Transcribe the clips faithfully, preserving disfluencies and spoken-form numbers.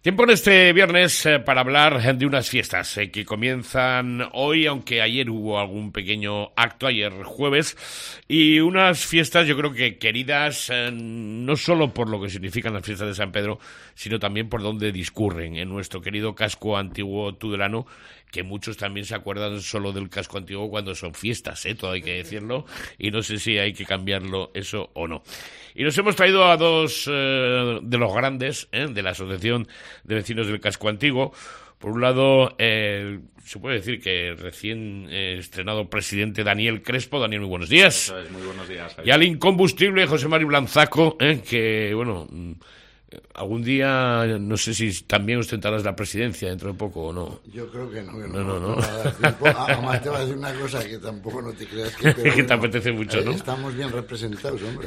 Tiempo en este viernes eh, para hablar de unas fiestas eh, que comienzan hoy, aunque ayer hubo algún pequeño acto, ayer jueves, y unas fiestas yo creo que queridas eh, no solo por lo que significan las fiestas de San Pedro, sino también por donde discurren en nuestro querido casco antiguo tudelano, que muchos también se acuerdan solo del casco antiguo cuando son fiestas, ¿eh? Todo hay que decirlo, y no sé si hay que cambiarlo eso o no. Y nos hemos traído a dos eh, de los grandes ¿eh? de la Asociación de Vecinos del Casco Antiguo. Por un lado, eh, se puede decir que recién eh, estrenado presidente Daniel Crespo. Daniel, muy buenos días. Eso es, muy buenos días, Javier. Y al incombustible José Mari Blanzaco, ¿eh? que, bueno, algún día, no sé si también ostentarás la presidencia dentro de poco o no. Yo creo que no, que no, no, no, no. no va a dar tiempo. Además te voy a decir una cosa que tampoco no te creas que... Pero que bueno, te apetece mucho, ¿no? Estamos bien representados, hombre.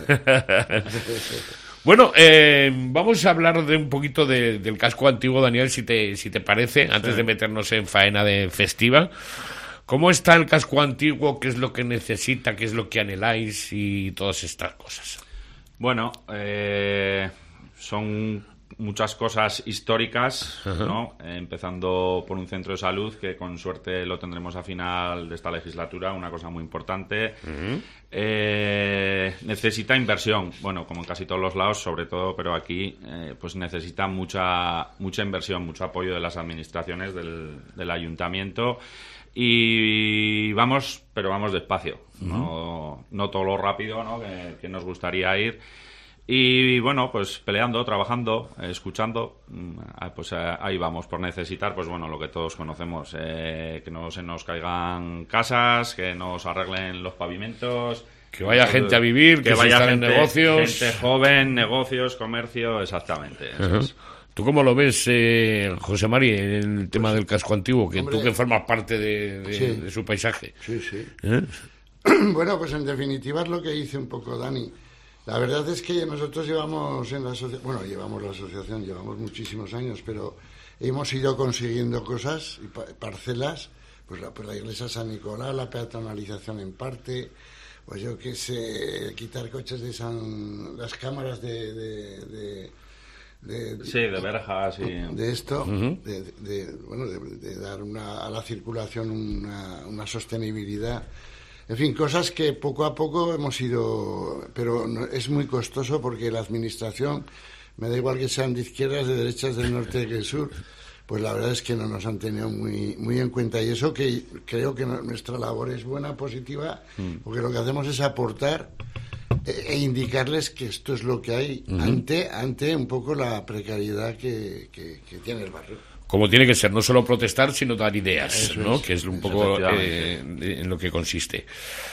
Bueno, eh, vamos a hablar de un poquito de, del casco antiguo, Daniel, si te, si te parece, antes sí. de meternos en faena de festiva. ¿Cómo está el casco antiguo? ¿Qué es lo que necesita? ¿Qué es lo que anheláis? Y todas estas cosas. Bueno, eh, son muchas cosas históricas, ¿no? Eh, empezando por un centro de salud que con suerte lo tendremos a final de esta legislatura, una cosa muy importante. Uh-huh. Eh, necesita inversión, bueno, como en casi todos los lados, sobre todo, pero aquí eh, pues necesita mucha mucha inversión, mucho apoyo de las administraciones del, del ayuntamiento. Y vamos, pero vamos despacio, uh-huh. no, no todo lo rápido, ¿no? que, que nos gustaría ir. Y bueno, pues peleando, trabajando, eh, escuchando, pues eh, ahí vamos, por necesitar, pues bueno, lo que todos conocemos, eh, que no se nos caigan casas, que nos arreglen los pavimentos. Que vaya gente a vivir, que, que vaya gente, en negocios. Gente joven, negocios, comercio, exactamente. Eso uh-huh. es. ¿Tú cómo lo ves, eh, José Mari, en el tema pues, del casco antiguo? Que hombre, tú que formas parte de, de, sí. de su paisaje. Sí, sí. ¿Eh? Bueno, pues en definitiva es lo que dice un poco Dani. La verdad es que nosotros llevamos en la asociación, bueno, llevamos la asociación, llevamos muchísimos años, pero hemos ido consiguiendo cosas y parcelas, pues la, pues la iglesia San Nicolás, la peatonalización en parte, pues yo qué sé, quitar coches de San, las cámaras de, de, de De, de, sí, de verjas y... de esto, uh-huh. de, de, bueno, de, de dar una, a la circulación una, una sostenibilidad. En fin, cosas que poco a poco hemos ido... Pero no, es muy costoso porque la administración, me da igual que sean de izquierdas, de derechas, del norte y del sur, pues la verdad es que no nos han tenido muy, muy en cuenta. Y eso que creo que no, nuestra labor es buena, positiva, mm. porque lo que hacemos es aportar e indicarles que esto es lo que hay uh-huh. ante ante un poco la precariedad que, que, que tiene el barrio. Como tiene que ser, no solo protestar, sino dar ideas, Eso ¿no? Es. Que es un poco eh, en lo que consiste.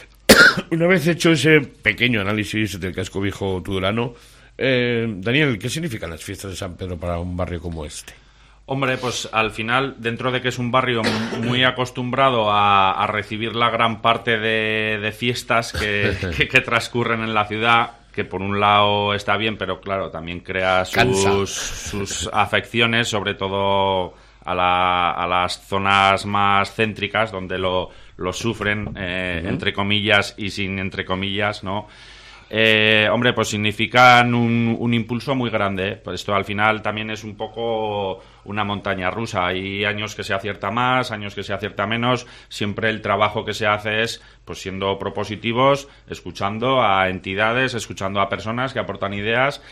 Una vez hecho ese pequeño análisis del casco viejo tudelano, eh, Daniel, ¿qué significan las fiestas de San Pedro para un barrio como este? Hombre, pues al final, dentro de que es un barrio muy acostumbrado a, a recibir la gran parte de, de fiestas que, que, que transcurren en la ciudad, que por un lado está bien, pero claro, también crea sus, sus afecciones, sobre todo a, la, a las zonas más céntricas, donde lo, lo sufren, eh, uh-huh. entre comillas y sin entre comillas, ¿no? Eh, hombre, pues significan un, un impulso muy grande, ¿eh? Pues esto al final también es un poco una montaña rusa. Hay años que se acierta más, años que se acierta menos. Siempre el trabajo que se hace es pues siendo propositivos, escuchando a entidades, escuchando a personas que aportan ideas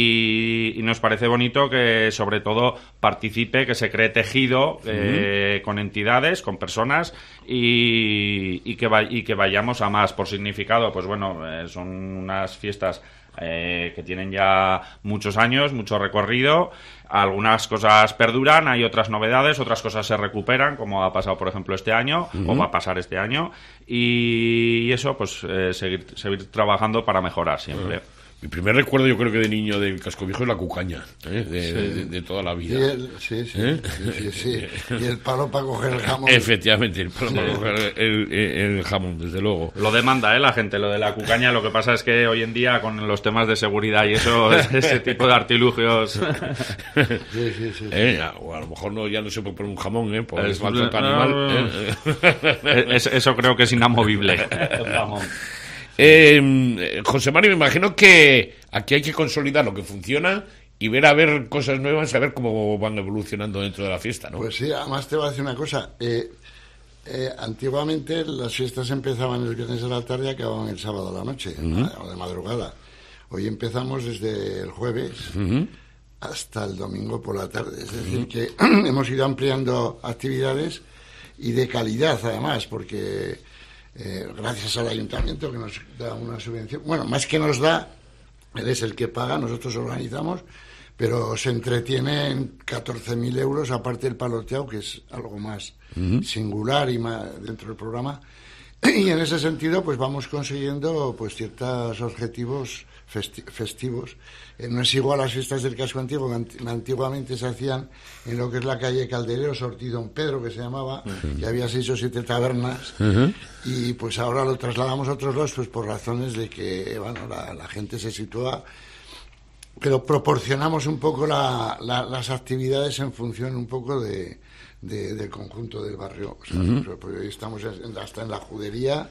y, y nos parece bonito que sobre todo participe, que se cree tejido eh, uh-huh. con entidades, con personas y, y, que va, y que vayamos a más. Por significado, pues bueno, eh, son unas fiestas eh, que tienen ya muchos años, mucho recorrido. Algunas cosas perduran, hay otras novedades, otras cosas se recuperan, como ha pasado, por ejemplo, este año, uh-huh. o va a pasar este año, y eso, pues, eh, seguir, seguir trabajando para mejorar siempre. Uh-huh. Mi primer recuerdo, yo creo que de niño del casco viejo es la cucaña, ¿eh? de, sí. de, de toda la vida. Y el, sí, sí, ¿Eh? sí, sí, sí. Y el palo para coger el jamón. Efectivamente, el palo sí. para coger el, el, el jamón, desde luego. Lo demanda, ¿eh? La gente, lo de la cucaña. Lo que pasa es que hoy en día, con los temas de seguridad y eso, ese tipo de artilugios... Sí, sí, sí. ¿Eh? O a lo mejor no, ya no se puede poner un jamón, ¿eh? Por es maltrato animal. ¿eh? Es, eso creo que es inamovible, el jamón. Eh, José Mari, me imagino que aquí hay que consolidar lo que funciona y ver a ver cosas nuevas, a ver cómo van evolucionando dentro de la fiesta, ¿no? Pues sí, además te voy a decir una cosa. Eh, eh, antiguamente las fiestas empezaban el viernes a la tarde y acababan el sábado a la noche, uh-huh. o de madrugada. Hoy empezamos desde el jueves uh-huh. hasta el domingo por la tarde. Es decir, uh-huh. que hemos ido ampliando actividades y de calidad, además, porque eh, gracias al ayuntamiento que nos da una subvención, bueno, más que nos da, él es el que paga, nosotros organizamos, pero se entretiene en catorce mil euros, aparte del paloteado, que es algo más uh-huh. singular y más dentro del programa. Y en ese sentido, pues vamos consiguiendo pues ciertos objetivos festi- festivos. Eh, no es igual a las fiestas del casco antiguo, que ant- antiguamente se hacían en lo que es la calle Calderero, Ortiz Don Pedro, que se llamaba, uh-huh. que había seis o siete tabernas, uh-huh. y pues ahora lo trasladamos a otros dos, pues por razones de que, bueno, la, la gente se sitúa, pero proporcionamos un poco la, la, las actividades en función un poco de, de del conjunto del barrio. O sea, uh-huh. pues estamos hasta en la judería,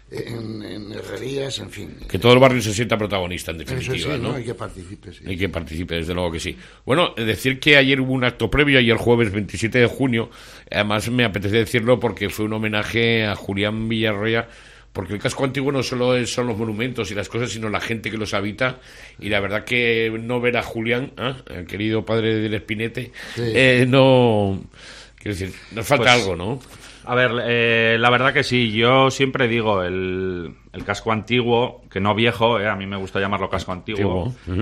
en, en herrerías, en fin. Que todo el barrio se sienta protagonista, en definitiva, Eso sí, ¿no? ¿no? Y que participe, sí. Y que participe, desde luego que sí. Bueno, decir que ayer hubo un acto previo, ayer jueves veintisiete de junio, además me apetece decirlo porque fue un homenaje a Julián Villarroya, porque el casco antiguo no solo es, son los monumentos y las cosas, sino la gente que los habita, y la verdad que no ver a Julián, ¿eh? el querido padre del Espinete, sí. eh, no... Quiero decir, nos falta pues, algo, ¿no? A ver, eh, la verdad que sí, yo siempre digo, el, el casco antiguo, que no viejo, eh, a mí me gusta llamarlo casco antiguo, antiguo. Uh-huh.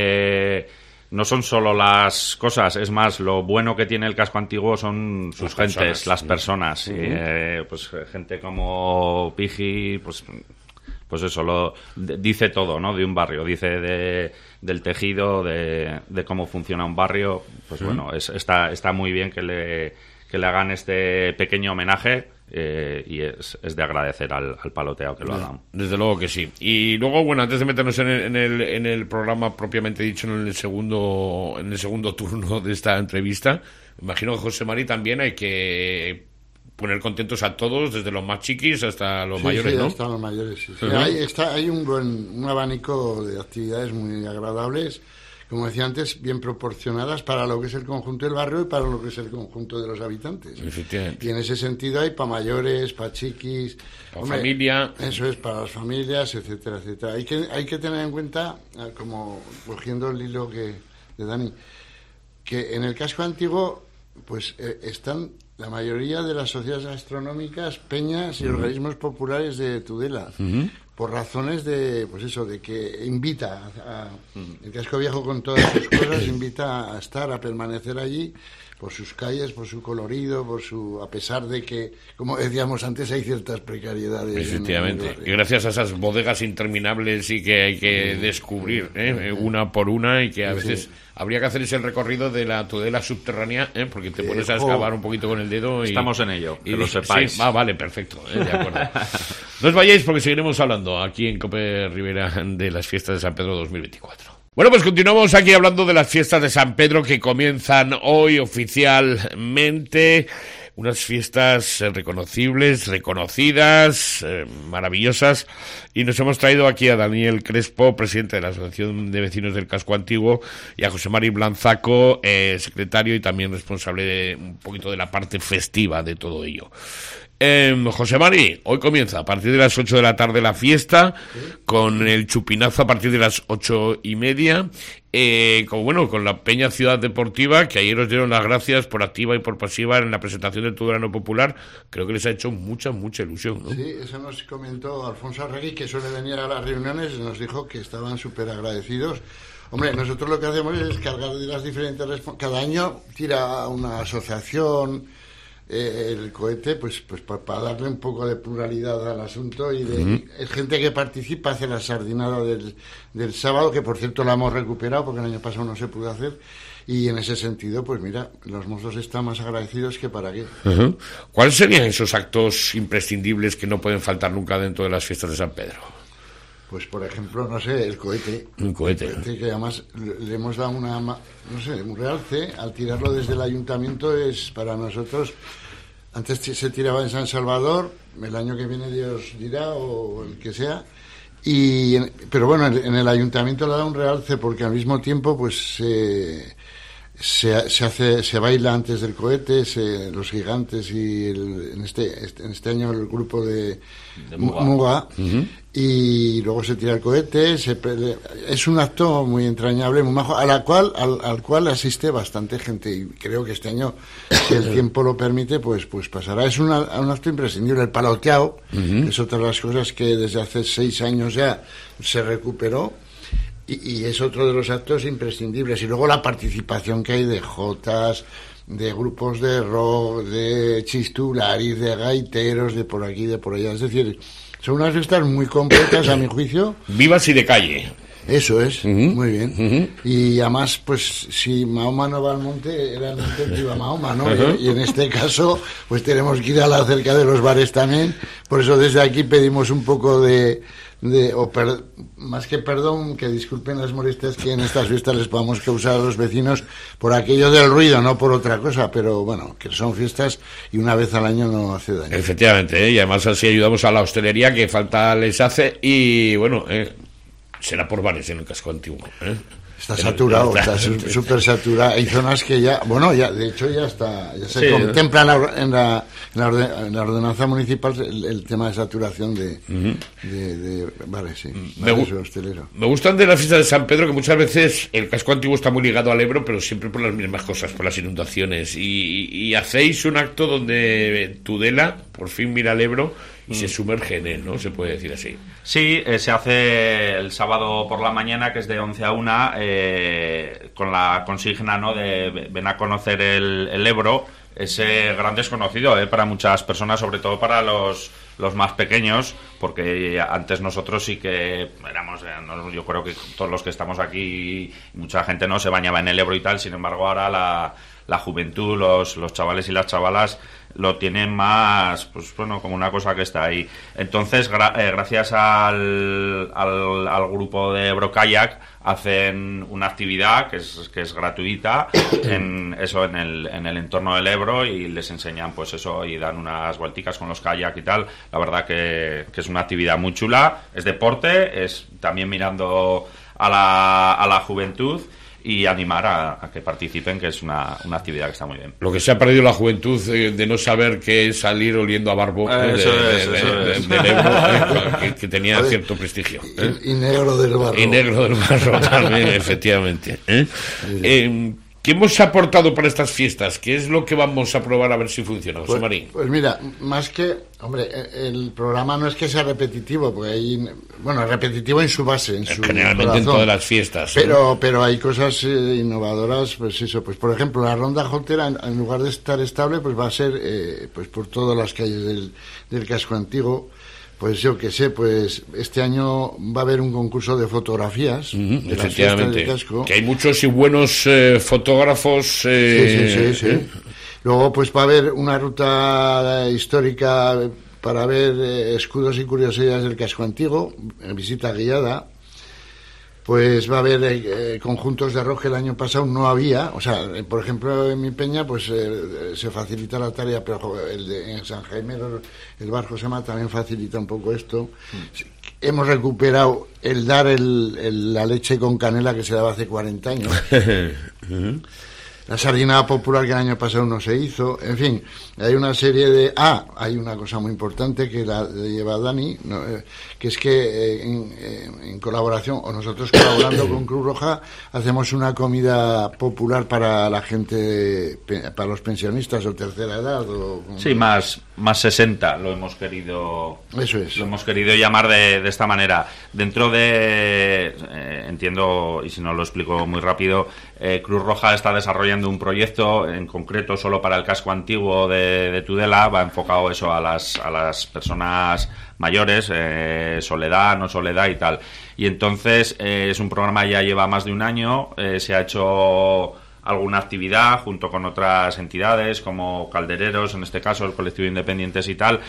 eh, no son solo las cosas, es más, lo bueno que tiene el casco antiguo son sus las gentes, personas. las personas, uh-huh. y, eh, pues gente como Piji, pues... pues eso, lo de, dice todo, ¿no? De un barrio, dice de, del tejido, de, de cómo funciona un barrio. Pues ¿Mm? bueno, es, está, está muy bien que le, que le hagan este pequeño homenaje, eh, y es, es de agradecer al, al paloteado que lo hagan. Desde luego que sí. Y luego, bueno, antes de meternos en el, en el, en el programa propiamente dicho, en el segundo, en el segundo turno de esta entrevista, imagino que José Mari también hay que poner contentos a todos, desde los más chiquis hasta los sí, mayores, sí, ¿no? hasta los mayores, sí. sí. Uh-huh. Hay, está, hay un buen un abanico de actividades muy agradables, como decía antes, bien proporcionadas para lo que es el conjunto del barrio y para lo que es el conjunto de los habitantes. Efectivamente. Y en ese sentido hay para mayores, para chiquis, para familia. Eso es, para las familias, etcétera, etcétera. Hay que, hay que tener en cuenta, como cogiendo el hilo que de Dani, que en el casco antiguo pues eh, están la mayoría de las sociedades gastronómicas, peñas y uh-huh. organismos populares de Tudela, uh-huh. por razones de, pues eso, de que invita a, a uh-huh. el casco viejo con todas sus cosas, invita a estar, a permanecer allí, por sus calles, por su colorido, por su, a pesar de que, como decíamos antes, hay ciertas precariedades. Efectivamente, y gracias a esas bodegas interminables y que hay que sí. descubrir, ¿eh? Sí. una por una, y que a veces... Sí. Habría que hacer ese recorrido de la Tudela subterránea, ¿eh? Porque te pones a excavar un poquito con el dedo y... Estamos en ello, y que lo sepáis. Sí, ah, vale, perfecto, ¿eh? De acuerdo. No os vayáis porque seguiremos hablando aquí en COPE Rivera de las fiestas de San Pedro dos mil veinticuatro. Bueno, pues continuamos aquí hablando de las fiestas de San Pedro que comienzan hoy oficialmente. Unas fiestas reconocibles, reconocidas, eh, maravillosas, y nos hemos traído aquí a Daniel Crespo, presidente de la Asociación de Vecinos del Casco Antiguo, y a José Mari Blanzaco, eh, secretario y también responsable de un poquito de la parte festiva de todo ello. Eh, José Mari, hoy comienza a partir de las ocho de la tarde la fiesta, ¿sí? Con el chupinazo a partir de las ocho y media, eh, como bueno, con la Peña Ciudad Deportiva, que ayer os dieron las gracias por activa y por pasiva en la presentación del Tudelano Popular. Creo que les ha hecho mucha, mucha ilusión, ¿no? Sí, eso nos comentó Alfonso Arregui, que suele venir a las reuniones, nos dijo que estaban súper agradecidos. Hombre, nosotros lo que hacemos es cargar de las diferentes... Resp- cada año tira una asociación... Eh, el cohete, pues pues para pa darle un poco de pluralidad al asunto, y de uh-huh. es gente que participa, hace la sardinada del, del sábado, que por cierto la hemos recuperado porque el año pasado no se pudo hacer, y en ese sentido, pues mira, los mozos están más agradecidos que para qué. Uh-huh. ¿Cuáles serían esos actos imprescindibles que no pueden faltar nunca dentro de las fiestas de San Pedro? Pues, por ejemplo, no sé, el cohete. Un cohete. El cohete, que además le hemos dado una, no sé, un realce. Al tirarlo desde el ayuntamiento es para nosotros... Antes se tiraba en San Salvador, el año que viene Dios dirá, o el que sea, Y, pero bueno, en el ayuntamiento le da un realce porque al mismo tiempo pues eh, se, se hace se baila antes del cohete, se, los gigantes y el, en este en este año el grupo de, de Muga, Muga uh-huh. Y luego se tira el cohete, se, es un acto muy entrañable, muy majo, a la cual al, al cual asiste bastante gente y creo que este año, si el tiempo lo permite, pues pues pasará. Es una, un acto imprescindible. El paloteado, uh-huh. Es otra de las cosas que desde hace seis años ya se recuperó. Y, y es otro de los actos imprescindibles. Y luego la participación que hay de jotas, de grupos de rock, de chistularis, de gaiteros, de por aquí, de por allá. Es decir, son unas fiestas muy completas, a mi juicio. Vivas y de calle. Eso es, uh-huh. Muy bien. Uh-huh. Y además, pues, si Mahoma no va al monte, era el monte que iba Mahoma, ¿no? Uh-huh. Y, y en este caso, pues tenemos que ir a la cerca de los bares también. Por eso desde aquí pedimos un poco de... de o per, más que perdón, que disculpen las molestias que en estas fiestas les podamos causar a los vecinos por aquello del ruido, no por otra cosa, pero bueno, que son fiestas y una vez al año no hace daño. Efectivamente, ¿eh? Y además así ayudamos a la hostelería que falta les hace y bueno, eh, será por bares en el casco antiguo, ¿eh? Está saturado, está súper saturado. Hay zonas que ya, bueno, ya de hecho ya está, ya se sí, contempla en la, en, la, en, la orden, en la ordenanza municipal el, el tema de saturación de, uh-huh. de, de bares, sí, me, bares hosteleros. Me gustan de la fiesta de San Pedro que muchas veces el casco antiguo está muy ligado al Ebro, pero siempre por las mismas cosas, por las inundaciones. Y, y hacéis un acto donde Tudela por fin mira al Ebro y se sumerge en él, ¿no? Se puede decir así. Sí, eh, se hace el sábado por la mañana, que es de once a una, eh, con la consigna, ¿no?, de ven a conocer el, el Ebro, ese gran desconocido eh, para muchas personas, sobre todo para los, los más pequeños, porque antes nosotros sí que éramos, eh, yo creo que todos los que estamos aquí, mucha gente no se bañaba en el Ebro y tal, sin embargo ahora la, la juventud, los, los chavales y las chavalas lo tienen más, pues bueno, como una cosa que está ahí. Entonces, gra- eh, gracias al, al, al grupo de Ebro Kayak, hacen una actividad que es, que es gratuita en eso, en el, en el entorno del Ebro, y les enseñan pues eso y dan unas vuelticas con los kayak y tal. La verdad que, que es una actividad muy chula, es deporte, es también mirando a la, a la juventud, y animar a, a que participen, que es una, una actividad que está muy bien. Lo que se ha perdido la juventud eh, de no saber qué es salir oliendo a barbo, eh, eso de, es, de, eso de, es. de, del Ebro, eh, que, que tenía Joder, cierto prestigio. ¿eh? Y, y negro del barro. Y negro del barro también, efectivamente. ¿eh? Sí. Eh, ¿Qué hemos aportado para estas fiestas? ¿Qué es lo que vamos a probar a ver si funciona, José pues, Marín? Pues mira, más que... Hombre, el programa no es que sea repetitivo, porque hay... Bueno, repetitivo en su base, en su Generalmente corazón, en todas las fiestas. Pero ¿eh? pero hay cosas eh, innovadoras, pues eso. Pues por ejemplo, la ronda jotera, en, en lugar de estar estable, pues va a ser eh, pues por todas las calles del, del casco antiguo. Pues yo que sé, pues este año va a haber un concurso de fotografías. Uh-huh, de efectivamente. Del casco. Que hay muchos y buenos eh, fotógrafos. Eh, sí, sí, sí, sí. ¿eh? Luego pues va a haber una ruta histórica para ver eh, escudos y curiosidades del casco antiguo, visita guiada. Pues va a haber eh, conjuntos de rock que el año pasado no había. O sea, eh, por ejemplo, en mi peña pues eh, se facilita la tarea, pero el de, en San Jaime el bar Josema también facilita un poco esto. Mm. Hemos recuperado el dar el, el, la leche con canela que se daba hace cuarenta años. uh-huh. La sardinada popular que el año pasado no se hizo. En fin, hay una serie de... Ah, hay una cosa muy importante que la lleva Dani, ¿no? eh, que es que eh, en, eh, en colaboración, o nosotros colaborando con Cruz Roja, hacemos una comida popular para la gente, para los pensionistas o tercera edad. O, sí, más, más sesenta lo hemos querido... Eso es. Lo hemos querido llamar de, de esta manera. Dentro de... Eh, entiendo, y si no lo explico muy rápido, eh, Cruz Roja está desarrollando un proyecto en concreto solo para el casco antiguo de, de Tudela, va enfocado eso a las, a las personas mayores, eh, soledad, no soledad y tal. Y entonces eh, es un programa que ya lleva más de un año, eh, se ha hecho alguna actividad junto con otras entidades como Caldereros, en este caso el colectivo Independientes y tal,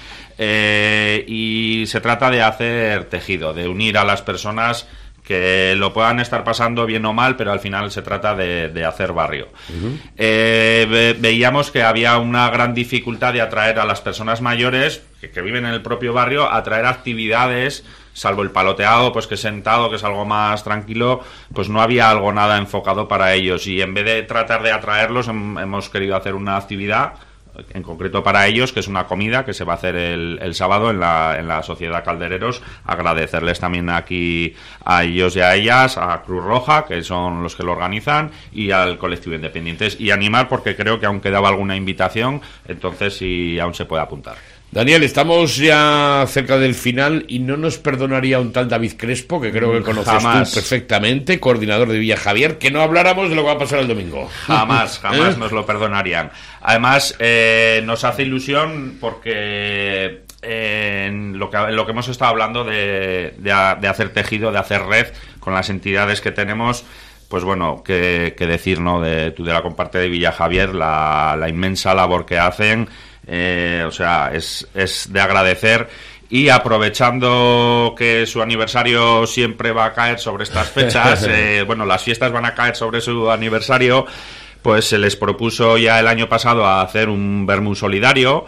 eh, y se trata de hacer tejido, de unir a las personas que lo puedan estar pasando bien o mal, pero al final se trata de, de hacer barrio. Uh-huh. Eh, ve, veíamos que había una gran dificultad de atraer a las personas mayores que, que viven en el propio barrio, atraer actividades salvo el paloteado, pues que es sentado, que es algo más tranquilo, pues no había algo nada enfocado para ellos. Y en vez de tratar de atraerlos, hem- hemos querido hacer una actividad en concreto para ellos, que es una comida que se va a hacer el, el sábado en la, en la Sociedad Caldereros. Agradecerles también aquí a ellos y a ellas, a Cruz Roja, que son los que lo organizan, y al colectivo Independientes, y animar, porque creo que aún quedaba alguna invitación, entonces si aún se puede apuntar. Daniel, estamos ya cerca del final y no nos perdonaría un tal David Crespo, que creo que conoces Jamás. tú perfectamente, coordinador de Villa Javier, que no habláramos de lo que va a pasar el domingo. Jamás, jamás ¿Eh? nos lo perdonarían. Además, eh, nos hace ilusión porque eh, en lo que, en lo que hemos estado hablando de, de, de hacer tejido, de hacer red con las entidades que tenemos, pues bueno, qué que decir, ¿no? De, tú de la comparte de Villa Javier, la, la inmensa labor que hacen, eh, o sea, es, es de agradecer. Y aprovechando que su aniversario siempre va a caer sobre estas fechas, eh, bueno, las fiestas van a caer sobre su aniversario, pues se les propuso ya el año pasado a hacer un vermú solidario,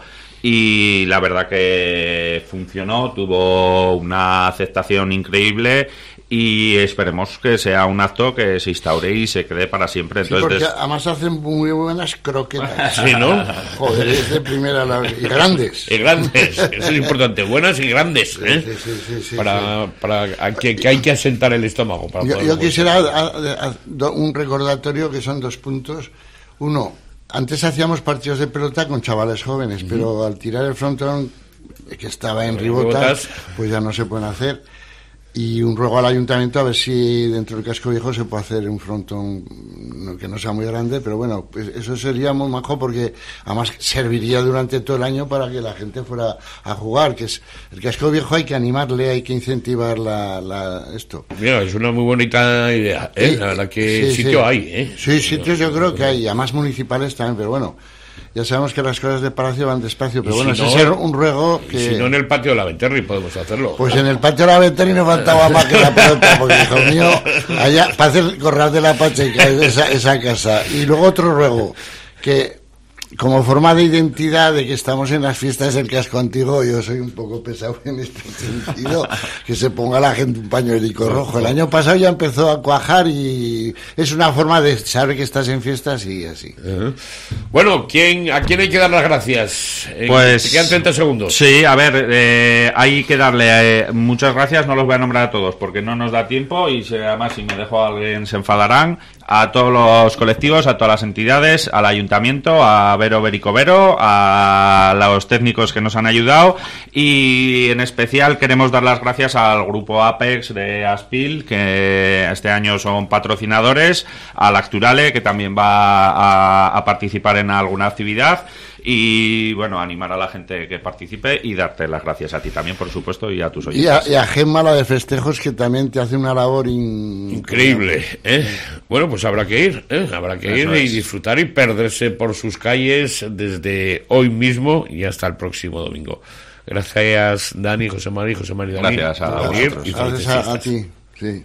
y la verdad que funcionó, tuvo una aceptación increíble, y esperemos que sea un acto que se instaure y se quede para siempre. Sí, Entonces, porque des... además hacen muy buenas croquetas. Sí, ¿no? Joder, es de primera la... y grandes. Y grandes, eso es importante, buenas y grandes, ¿eh? Sí, sí, sí, sí, para, para que, que hay que asentar el estómago. Para Yo, poder yo comer. quisiera a- a- do- un recordatorio, que son dos puntos. Uno, antes hacíamos partidos de pelota con chavales jóvenes, uh-huh. pero al tirar el frontón, que estaba en Ribotas, Ribotas, pues ya no se pueden hacer. Y un ruego al ayuntamiento a ver si dentro del casco viejo se puede hacer un frontón no, que no sea muy grande, pero bueno, pues eso sería muy majo, porque además serviría durante todo el año para que la gente fuera a jugar, que es el casco viejo, hay que animarle, hay que incentivar la, la esto. Mira, es una muy bonita idea, ¿eh? Sí, La verdad que sí, sitio sí. hay, ¿eh? Sí, sitios yo creo que hay, además municipales también, pero bueno, ya sabemos que las cosas de Palacio van despacio, pero Y bueno, si ese no- es un ruego que... Si no, en el patio de la Venterri podemos hacerlo. Pues en el patio de la Venterri no faltaba más que la pelota, porque, hijo mío, allá, para hacer corral de la Pacheca, esa, esa casa. Y luego otro ruego, que como forma de identidad de que estamos en las fiestas del casco antiguo, yo soy un poco pesado en este sentido, que se ponga la gente un pañuelico rojo. El año pasado ya empezó a cuajar y es una forma de saber que estás en fiestas y así. Uh-huh. Bueno, ¿quién, ¿a quién hay que dar las gracias? Eh, Pues te quedan treinta segundos. Sí, a ver, eh, hay que darle eh, muchas gracias, no los voy a nombrar a todos porque no nos da tiempo, y si, además si me dejo a alguien se enfadarán. A todos los colectivos, a todas las entidades, al ayuntamiento, a Vero Bericovero, a los técnicos que nos han ayudado, y en especial queremos dar las gracias al grupo Apex de Aspil, que este año son patrocinadores, al Acturale, que también va a, a participar en alguna actividad. Y bueno, animar a la gente que participe y darte las gracias a ti también, por supuesto, y a tus Y a, oyentes. y a Gemma, la de festejos, que también te hace una labor in... Increíble, ¿eh? Bueno, pues habrá que ir, ¿eh? Habrá que Eso ir y es. disfrutar y perderse por sus calles desde hoy mismo y hasta el próximo domingo. Gracias, Dani, José María, José María, Dani. Gracias a por venir vosotros. y Gracias felices a, a fiestas. ti, sí.